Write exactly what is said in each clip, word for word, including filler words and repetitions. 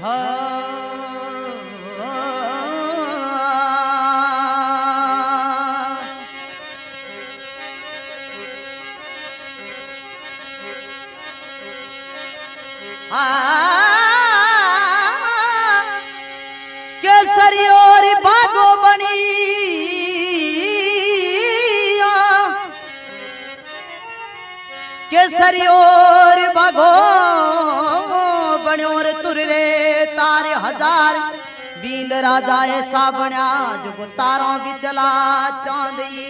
केसरी और बागो बनी केसरी और बागो बण्यो रे तुर रे तारे हजार बींद राजा ऐसा बण्या जो तारों भी चला चांदी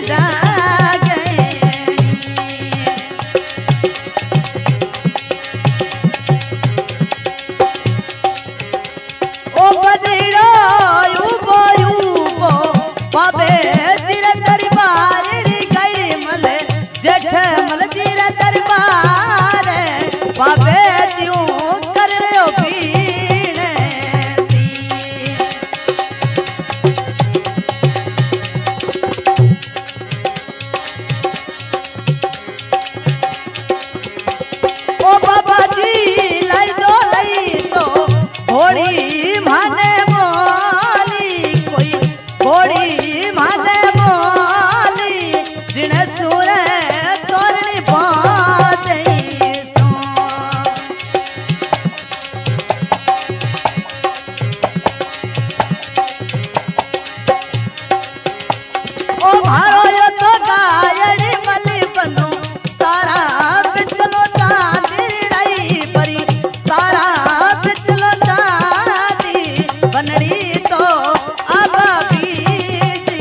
जागे ओ बनेरो युगो युगो बाबे तेरे दरबार री गई मले जेठ मल तेरे दरबार बाबे त्यों कर रयो पीने ओ बाबा जी लाई दो लाई दो घोड़ी माने मोली कोई घोड़ी माने मोली जिने सूरे तोरनी बाते सो ओ मारो यो तो गायड़ी मली बनो तारा बिचलो चांदी रही परी तारा बिचलो चांदी बनड़ी तो आबा बीजी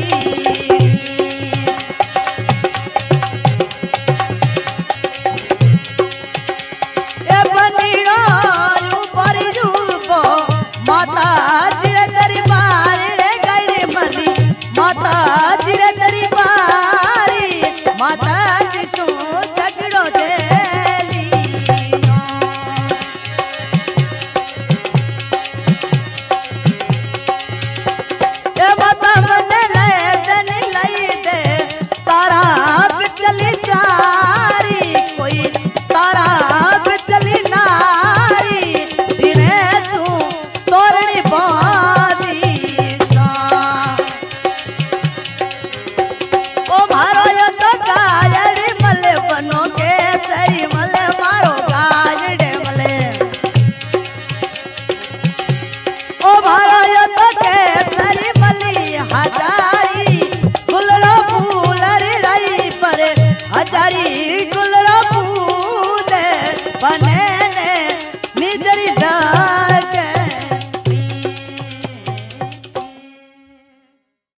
ए बनीड़ो यू परी रूपो माता तेरे दरबार रे गई मली माता तेरे दरबार माता जिसू झगड़ो देली ए माता मने ले जन लई दे तारा बिचली सारी कोई तारा बिचली नारी दिने तू तोरणी बादी सा ओ मारो यो तो गायड़ी मले बनो के सरी मले मारो गायड़े मले ओ मारो यो तो के सरी मली हजारी गुलरो फूलर रही पर हजारी गुलरो फूल बने